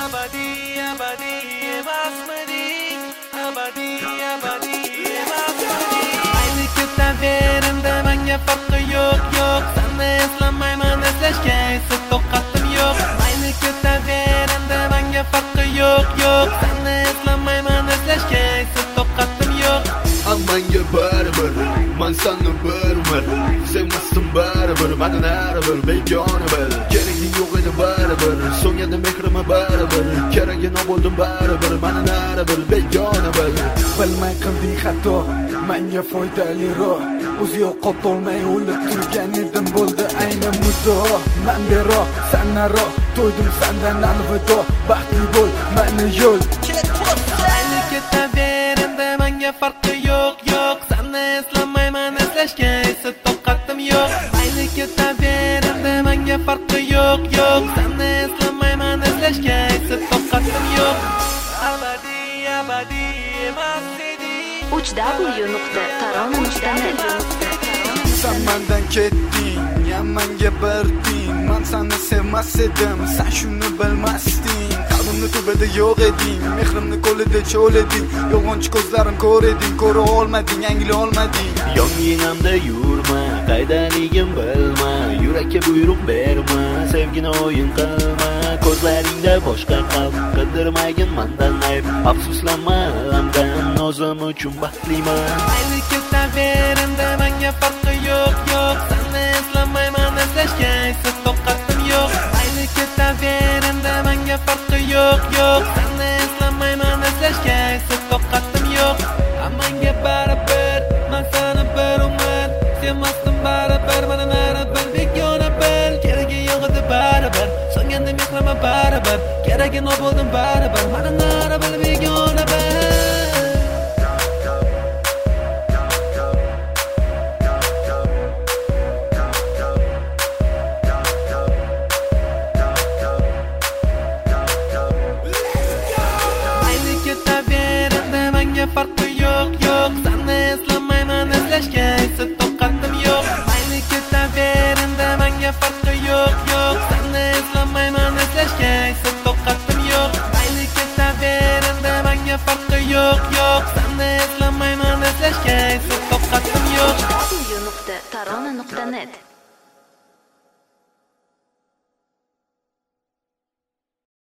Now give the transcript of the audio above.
Abadiy emasmidi, abadiy emasmidi. Ayni ketaverimda menga farqi yo'q. Seni eslamayman, eslashga esa toqatim yo'q. Ayni ketaverimda menga farqi yo'q. Seni eslamayman, eslashga esa toqatim yo'q. Menga baribir, men seni bir sevmasdim baribir, meni naribir begona bil. Keragi yo'q edi baribir, so'ngadi mehrimni baribir. Keragini bo'ldim baribir, meni naribir begona bil. Bilmay qilding xato, menga foydaliroq. O'zi yo'qotolmay o'lib turgan edim, bo'ldi ayni muddao. Men bero, sen naro, to'ydim sendan alvido. Baxtli bo'l, meni yo'l. Ayni ketaverimda menga farqi yo'q. Seni eslamayman, eslashga esa toqatim yo'q. Ayni ketaverimda menga farqi yo'q. Seni eslamayman, eslashga esa toqatim yo'q. Abadiy emasmidi. 3w.tarona.net. Sen mendan ketding, menga berding. Men seni sevmas edim, sen shuni bilmasding. Qalbimni tubada yo'q eding, mehrimni qo'lida cho'l eding. Yolg'onchi ko'zlarim ko'r eding, ko'ra olmading, angla olmading. Yonginamda yurma, qaydaligim bilma. Yurakka buyruq berma, sevgini o'yin qilma. Ko'zlaringda boshqa qalb qidirmagin mendan ayb. Afsuslanma, hamdan o'zim uchun baxtliman. Ayni ketaverimda menga farqi yo'q. Seni eslamayman, eslashga esa toqatim yo'q. Ayni ketaverimda menga farqi yo'q. Seni eslamayman, eslashga esa toqatim yo'q. Menga baribir, men seni bir umr sevmasdim baribir, meni naribir begona bil. Keragi yo'q edi baribir, so'ngandi mehrimni baribir. Keragini bo'ldim baribir, meni naribir begona bil. Farqi yo'q. Seni eslamayman, eslashga esa toqatim yo'q. Ayni ketaverimda menga farqi yo'q. Seni eslamayman, eslashga esa toqatim yo'q. Ayni ketaverimda menga farqi yo'q. Seni eslamayman, eslashga esa toqatim yo'q. www.tarona.net.